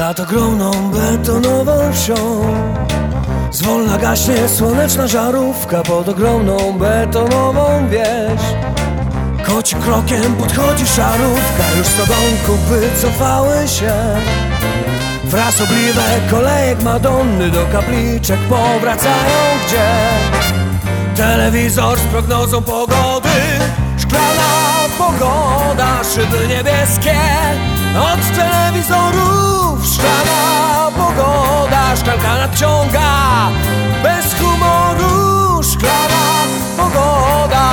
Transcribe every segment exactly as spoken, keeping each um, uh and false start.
Nad ogromną betonową wsią zwolna gaśnie słoneczna żarówka pod ogromną betonową wieś. Koci krokiem podchodzi szarówka, już z ogonków wycofały się. Frasobliwe kolejek Madonny do kapliczek powracają, gdzie telewizor z prognozą pogody, szklana pogoda, szyby niebieskie od telewizorów, szklana pogoda, szklanka nadciąga bez humoru, szklana pogoda.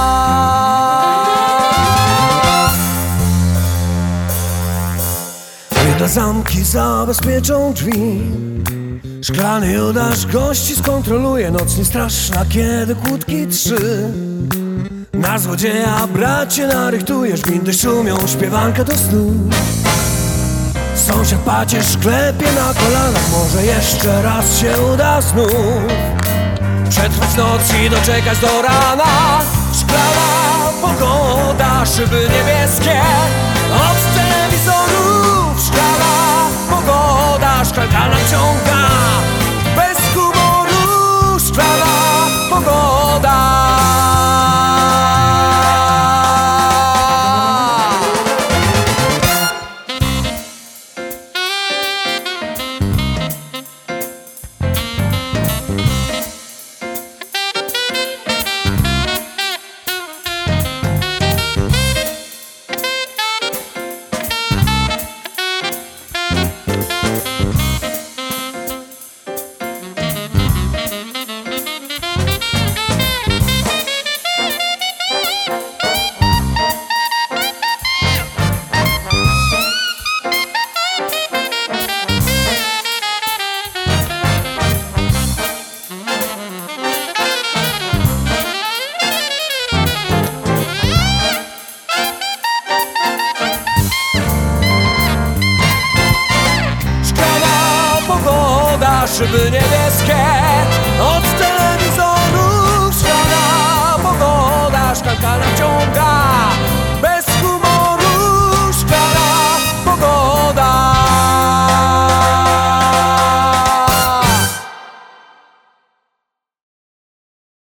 Bieda zamki zabezpieczą drzwi, szklany Judasz gości skontroluje, noc nie straszna, kiedy kłódki trzy. Na złodzieja bracie narychtujesz, windy szumią, śpiewanka do snu. Sąsiad pacierz klepie na kolanach, może jeszcze raz się uda znów przetrwać noc i doczekać do rana. Szklana pogoda, szyby niebieskie od telewizorów, szklana pogoda, szklanka nadciąga bez humoru, szklana pogoda. Szyby niebieskie od telewizorów, szklana pogoda, szklanka nadciąga